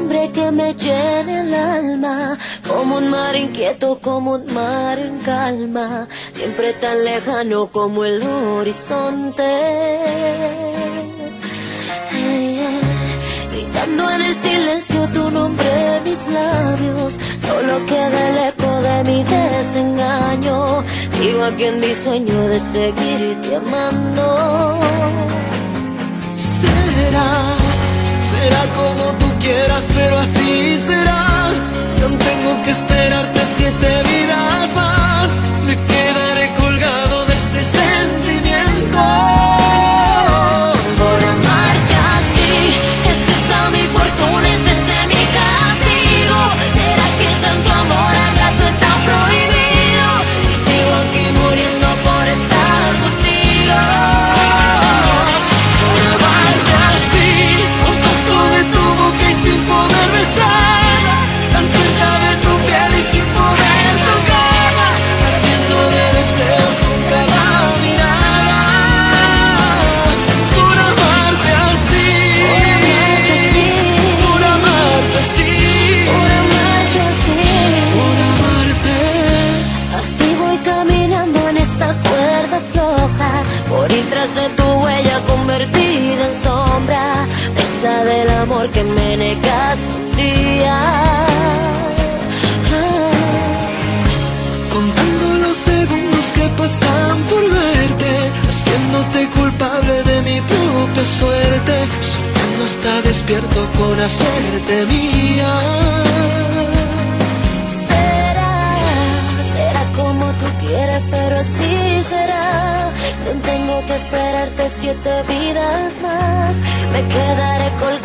nombre que me llene el alma, como un mar inquieto, como un mar en calma, siempre tan lejano como el horizonte. Gritando en el silencio tu nombre en mis labios, solo queda el eco de mi desengaño. Sigo aquí en mi sueño de seguirte amando. Será como tú quieras, pero así será. Si aún tengo que esperarte 7 vidas más, me quedaré colgado de este sentimiento. Por amarte así, es esta mi fortuna, es ese mi castigo. ¿Será que tanto amor acaso está prohibido? Y sigo aquí muriendo por estar contigo. Por amarte así, a un paso de tu boca y sin poder besarla, tan cerca de tu piel y sin poder tocarla, ardiendo de deseos con cada mirada. Por amarte así, por amarte así, Por amarte así, por amarte. así voy caminando en esta cuerda floja, por ir tras de tu huella convertida en sombra, presa del amor que me negaste un día. Contando los segundos que pasan por verte, haciéndote culpable de mi propia suerte, soñando hasta despierto con hacerte mía. Será como tú quieras, pero así será. Si aún tengo que esperarte 7 vidas más, me quedaré colgado